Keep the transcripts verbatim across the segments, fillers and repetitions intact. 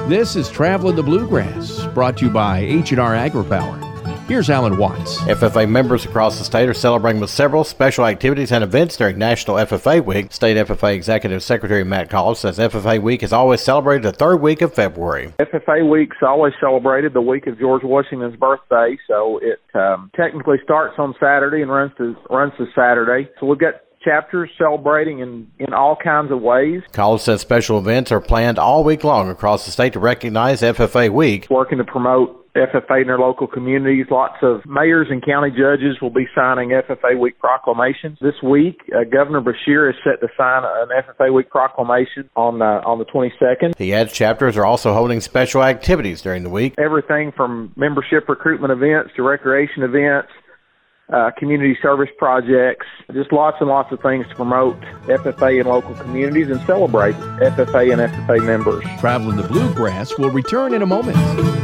This is Traveling the Bluegrass, brought to you by H and R AgriPower. Here's Alan Watts. F F A members across the state are celebrating with several special activities and events during National F F A Week. State F F A Executive Secretary Matt Collins says F F A Week is always celebrated the third week of February. F F A Week's always celebrated the week of George Washington's birthday, so it um, technically starts on Saturday and runs to runs to Saturday. So we've got chapters celebrating in, in all kinds of ways. Collins says special events are planned all week long across the state to recognize F F A Week. Working to promote F F A in their local communities. Lots of mayors and county judges will be signing F F A Week proclamations. This week, uh, Governor Beshear is set to sign an F F A Week proclamation on uh, on the twenty-second. He adds chapters are also holding special activities during the week. Everything from membership recruitment events to recreation events, Uh, community service projects, just lots and lots of things to promote F F A in local communities and celebrate F F A and F F A members. Traveling the Bluegrass will return in a moment.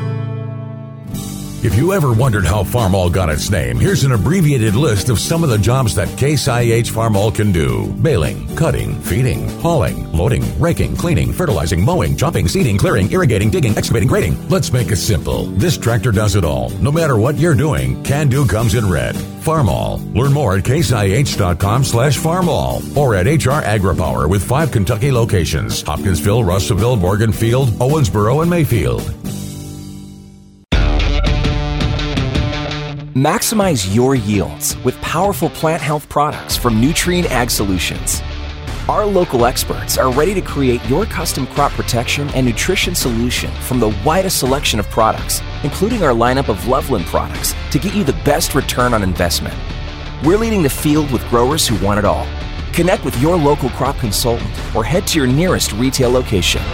If you ever wondered how Farmall got its name, here's an abbreviated list of some of the jobs that Case I H Farmall can do. Baling, cutting, feeding, hauling, loading, raking, cleaning, fertilizing, mowing, chopping, seeding, clearing, irrigating, digging, excavating, grading. Let's make it simple. This tractor does it all. No matter what you're doing, Can Do comes in red. Farmall. Learn more at caseih.com slash farmall or at H R AgriPower with five Kentucky locations: Hopkinsville, Russellville, Morganfield, Owensboro, and Mayfield. Maximize your yields with powerful plant health products from Nutrien Ag Solutions. Our local experts are ready to create your custom crop protection and nutrition solution from the widest selection of products, including our lineup of Loveland products, to get you the best return on investment. We're leading the field with growers who want it all. Connect with your local crop consultant or head to your nearest retail location.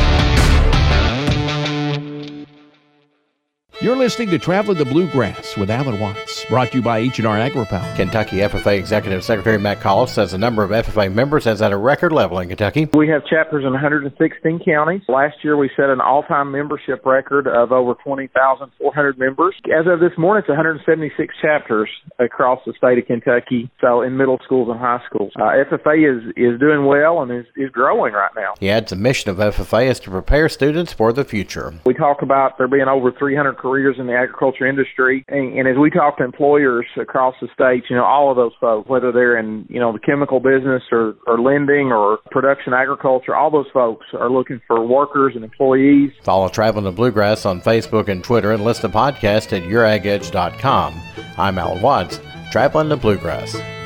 You're listening to Traveling the Bluegrass with Alan Watts, brought to you by H and R AgriPower. Kentucky F F A Executive Secretary Matt Collins says the number of F F A members is at a record level in Kentucky. We have chapters in one hundred sixteen counties. Last year we set an all-time membership record of over twenty thousand four hundred members. As of this morning, it's one hundred seventy-six chapters across the state of Kentucky, so in middle schools and high schools. Uh, F F A is, is doing well and is, is growing right now. He adds the mission of F F A is to prepare students for the future. We talk about there being over three hundred careers in the agriculture industry, and, and as we talk to employers across the state, you know, all of those folks, whether they're in, you know, the chemical business or, or lending or production agriculture, all those folks are looking for workers and employees. Follow Traveling the Bluegrass on Facebook and Twitter and listen to podcasts at your ag edge dot com. I'm Alan Watts, Traveling the Bluegrass.